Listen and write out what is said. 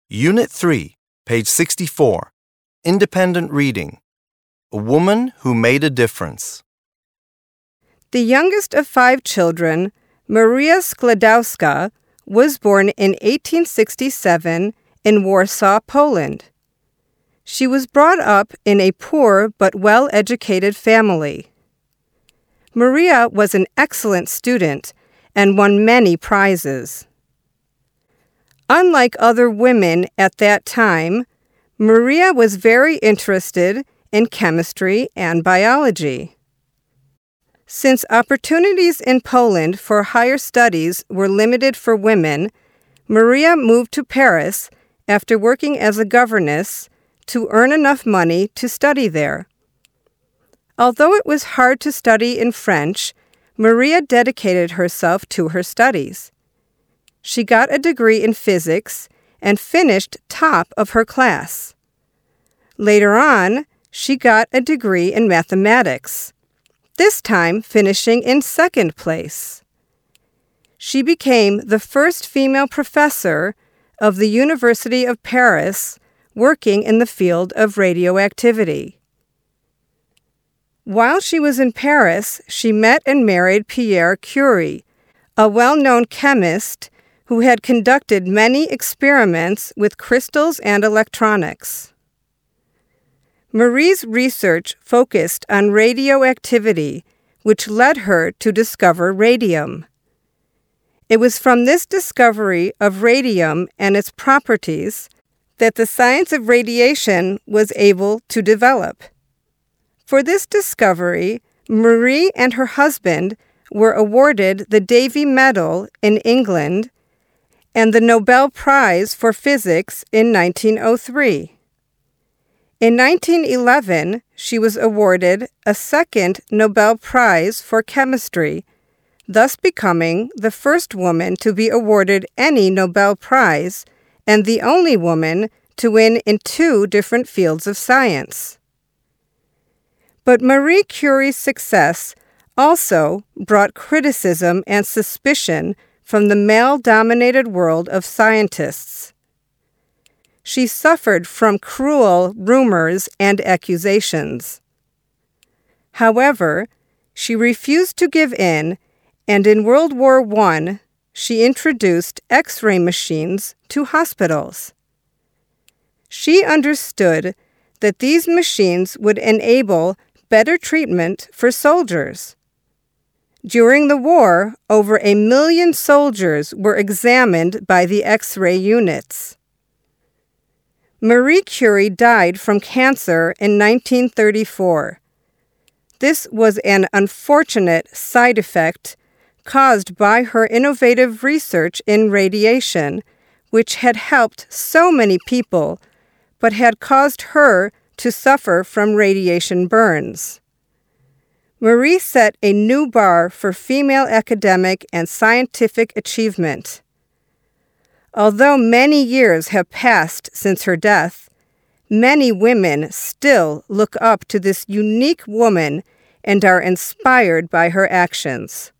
Unit 3, page 64. Independent reading. A woman who made a difference. The youngest of 5 children, Maria Sklodowska, was born in 1867 in Warsaw, Poland. She was brought up in a poor but well-educated family. Maria was an excellent student and won many prizes. Unlike other women at that time, Maria was very interested in chemistry and biology. Since opportunities in Poland for higher studies were limited for women, Maria moved to Paris after working as a governess to earn enough money to study there. Although it was hard to study in French, Maria dedicated herself to her studies. She got a degree in physics and finished top of her class. Later on, she got a degree in mathematics, this time finishing in second place. She became the first female professor of the University of Paris working in the field of radioactivity. While she was in Paris, she met and married Pierre Curie, a well-known chemist who had conducted many experiments with crystals and electronics. Marie's research focused on radioactivity, which led her to discover radium. It was from this discovery of radium and its properties that the science of radiation was able to develop. For this discovery, Marie and her husband were awarded the Davy Medal in England and the Nobel Prize for Physics in 1903. In 1911, she was awarded a second Nobel Prize for Chemistry, thus becoming the first woman to be awarded any Nobel Prize and the only woman to win in 2 different fields of science. But Marie Curie's success also brought criticism and suspicion from the male-dominated world of scientists. She suffered from cruel rumors and accusations. However, she refused to give in, and in World War I, she introduced X-ray machines to hospitals. She understood that these machines would enable better treatment for soldiers. During the war, over 1 million soldiers were examined by the X-ray units. Marie Curie died from cancer in 1934. This was an unfortunate side effect caused by her innovative research in radiation, which had helped so many people, but had caused her to suffer from radiation burns. Marie set a new bar for female academic and scientific achievement. Although many years have passed since her death, many women still look up to this unique woman and are inspired by her actions.